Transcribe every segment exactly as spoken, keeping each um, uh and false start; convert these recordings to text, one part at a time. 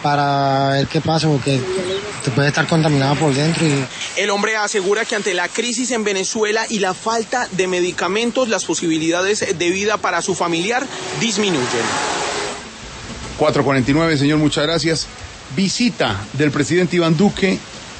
para ver qué pasa, porque te puede estar contaminado por dentro. Y... El hombre asegura que ante la crisis en Venezuela y la falta de medicamentos, las posibilidades de vida para su familiar disminuyen. cuatro cuarenta y nueve, señor, muchas gracias. Visita del presidente Iván Duque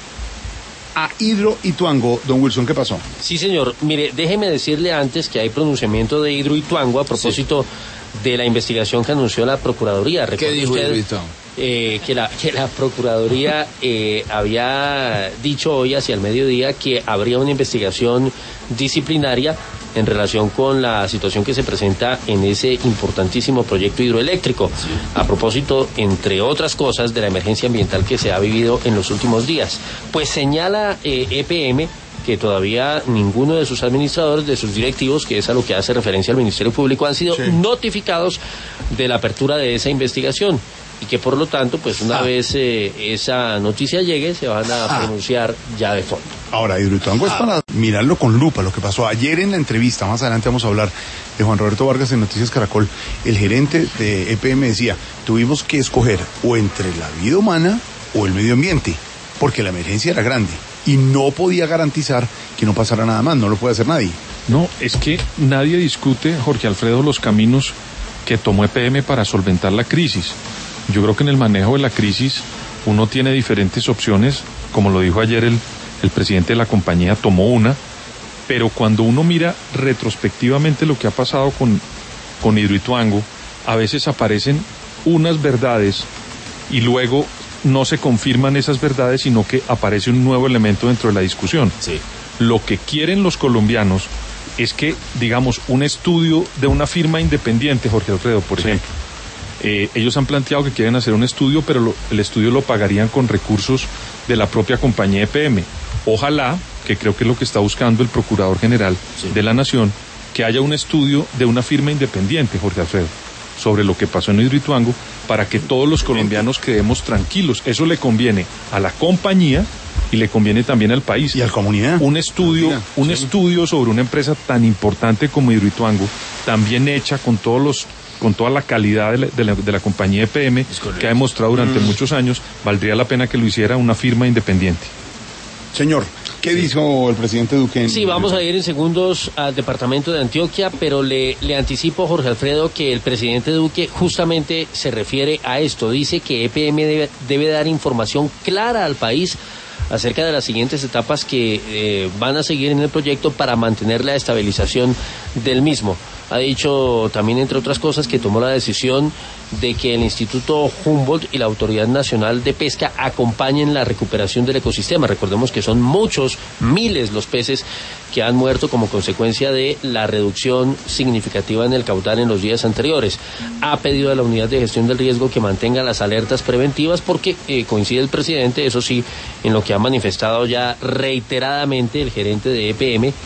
a Hidroituango. Don Wilson, ¿qué pasó? Sí, señor. Mire, déjeme decirle antes que hay pronunciamiento de Hidroituango a propósito sí. de la investigación que anunció la Procuraduría. ¿Qué dijo Hidroituango? Eh, que, la, que la Procuraduría eh, había dicho hoy hacia el mediodía que habría una investigación disciplinaria en relación con la situación que se presenta en ese importantísimo proyecto hidroeléctrico, sí. a propósito, entre otras cosas, de la emergencia ambiental que se ha vivido en los últimos días. Pues señala eh, E P M que todavía ninguno de sus administradores, de sus directivos, que es a lo que hace referencia al Ministerio Público, han sido sí. notificados de la apertura de esa investigación. Y que por lo tanto, pues una ah. vez eh, esa noticia llegue, se van a ah. pronunciar ya de fondo. Ahora, Hidroituango ah. es para mirarlo con lupa, lo que pasó ayer en la entrevista. Más adelante vamos a hablar de Juan Roberto Vargas en Noticias Caracol. El gerente de E P M decía, tuvimos que escoger o entre la vida humana o el medio ambiente, porque la emergencia era grande y no podía garantizar que no pasara nada más, no lo puede hacer nadie. No, es que nadie discute, Jorge Alfredo, los caminos que tomó E P M para solventar la crisis. Yo creo que en el manejo de la crisis uno tiene diferentes opciones, como lo dijo ayer el, el presidente de la compañía, tomó una, pero cuando uno mira retrospectivamente lo que ha pasado con, con Hidroituango, a veces aparecen unas verdades y luego no se confirman esas verdades, sino que aparece un nuevo elemento dentro de la discusión. Sí. Lo que quieren los colombianos es que, digamos, un estudio de una firma independiente, Jorge Alfredo, por sí. ejemplo, Eh, ellos han planteado que quieren hacer un estudio, pero lo, el estudio lo pagarían con recursos de la propia compañía E P M. Ojalá, que creo que es lo que está buscando el Procurador General sí. de la Nación, que haya un estudio de una firma independiente, Jorge Alfredo, sobre lo que pasó en Hidroituango, para que todos los colombianos quedemos tranquilos. Eso le conviene a la compañía y le conviene también al país. Y a la comunidad. Un estudio, comunidad, un sí. estudio sobre una empresa tan importante como Hidroituango, también hecha con todos los con toda la calidad de la, de la, de la compañía E P M, que ha demostrado durante mm. muchos años, valdría la pena que lo hiciera una firma independiente. Señor, ¿qué sí. dijo el presidente Duque? Sí, vamos a ir en segundos al departamento de Antioquia, pero le, le anticipo, Jorge Alfredo, que el presidente Duque justamente se refiere a esto. Dice que E P M debe, debe dar información clara al país acerca de las siguientes etapas que eh, van a seguir en el proyecto para mantener la estabilización del mismo. Ha dicho también, entre otras cosas, que tomó la decisión de que el Instituto Humboldt y la Autoridad Nacional de Pesca acompañen la recuperación del ecosistema. Recordemos que son muchos, miles los peces que han muerto como consecuencia de la reducción significativa en el caudal en los días anteriores. Ha pedido a la Unidad de Gestión del Riesgo que mantenga las alertas preventivas porque eh, coincide el presidente, eso sí, en lo que ha manifestado ya reiteradamente el gerente de E P M,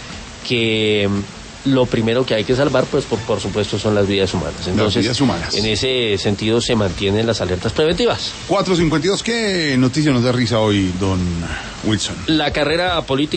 que lo primero que hay que salvar, pues por, por supuesto, son las vidas humanas. Entonces, las vidas humanas. En ese sentido se mantienen las alertas preventivas. cuatro cincuenta y dos, ¿qué noticia nos da risa hoy, don Wilson? La carrera política